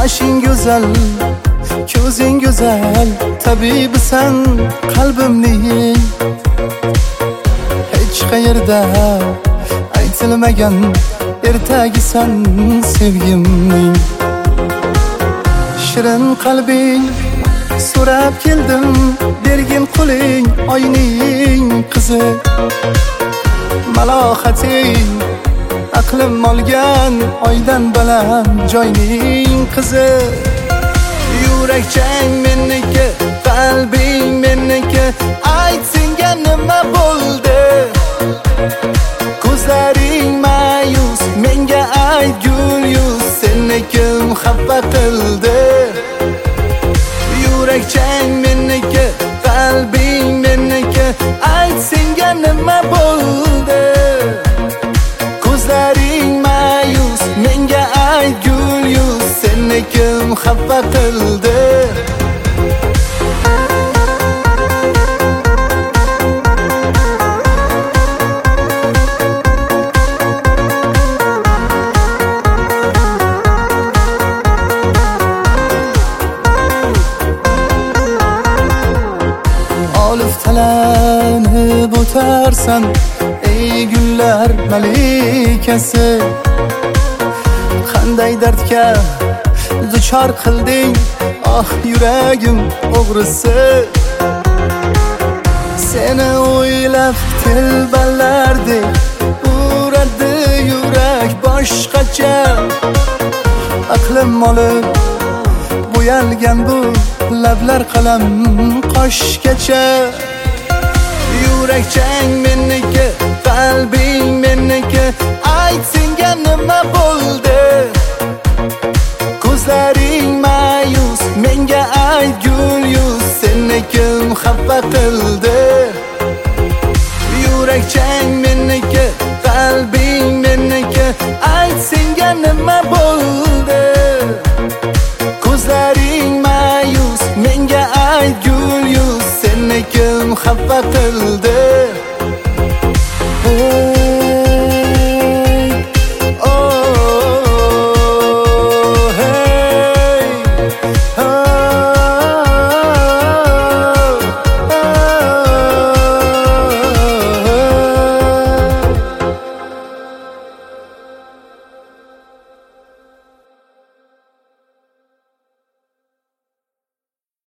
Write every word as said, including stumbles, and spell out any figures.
Boshing go'zal, ko'zing go'zal, tabibisan qalbimning. Hech qayerda aytilmagan ertagisan sevgimning. Shirin qalbing so'rab keldim, bergin qo'ling oyning qizi. Malohating aqlim olgan oydan baland joyning qizi. Yurakchang meniki, qalbing meniki, ayt senga nima bo'ldi? Ko'zlaring ma'yus, menga ayt gul yuz, seni kim xafa qildi? Yurakchang meniki, qalbing meniki, ayt senga nima bo'ldi? Ko'zlaring ma'yus, menga ayt gul yuz, seni kim xafa qildi? Olif talanib o'tarsan, ey gullar malikasi. Qanday dardga duchor qilding, ah yuragim o'g'risi. Seni o'ylab telbalardek uradi yurak boshqacha. Aqlim olib bo'yalgan bu lablar qalam qoshgacha. Yurakchang meniki, qalbing meniki, ayt senga nima bo'ldi? Ko'zlaring ma'yus, menga ayt gul yuz, seni kim xafa qildi? Yurakchang meniki, qalbing meniki, ayt senga nima bo'ldi?